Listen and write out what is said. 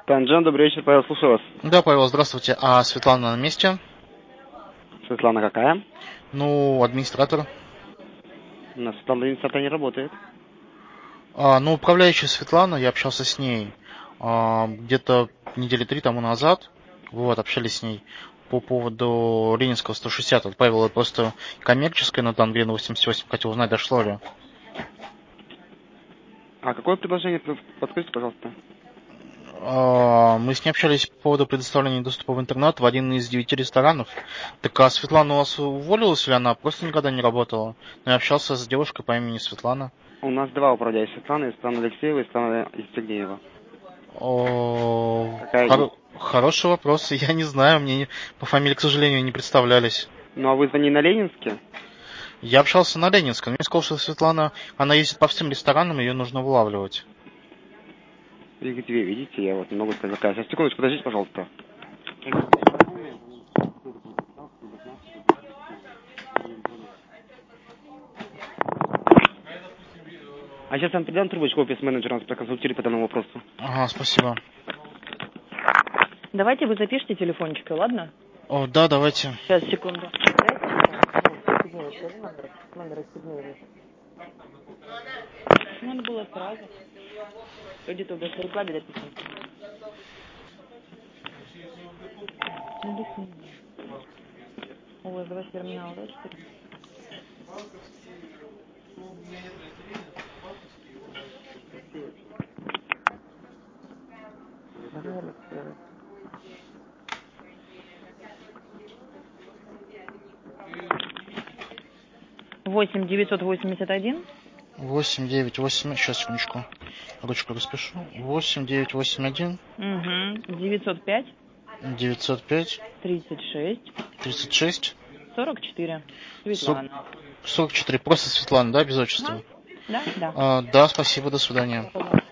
Танжан, добрый вечер, Павел, слушаю вас. Да, Павел, здравствуйте. А Светлана на месте? Светлана какая? Ну, администратор. У нас Светлана администратор не работает. Управляющая Светлана, я общался с ней где-то недели 3 тому назад. Вот, общались с ней по поводу Ленинского 160. Вот, Павел, это просто коммерческое, но там Грин 88. Хотел узнать, дошло ли. А какое предложение, подскажите, пожалуйста? Мы с ней общались по поводу предоставления доступа в интернет в один из 9 ресторанов. Так а Светлана у вас уволилась или она просто никогда не работала? Но я общался с девушкой по имени Светлана. У нас два управляющих, Светлана Алексеева и Светлана Евстигнеева. Какая из них? Хороший вопрос. Я не знаю, мне по фамилии, к сожалению, не представлялись. Ну, а вы звонили на Ленинске? Я общался на Ленинском. Мне сказал, что Светлана, она ездит по всем ресторанам, ее нужно вылавливать. Две, видите, я вот не могу сказать, какая. Сейчас, секундочку, подождите, пожалуйста. А сейчас я вам передам трубочку офис-менеджера, нас проконсультирует по данному вопросу. Ага, спасибо. Давайте вы запишите телефончик, ладно? О, да, давайте. Сейчас, секунду. Номер отстегнули. Надо было сразу. Где-то у вас в рекламе написано. У вас два терминала, да, 4? Восемь 981. 8981. Сейчас, секундочку. Ручку распишу. 8981. 905. 905. 36. 36. 44. Светлана. 44. Просто Светлана, да, без отчества? Да, да. Да, спасибо, до свидания.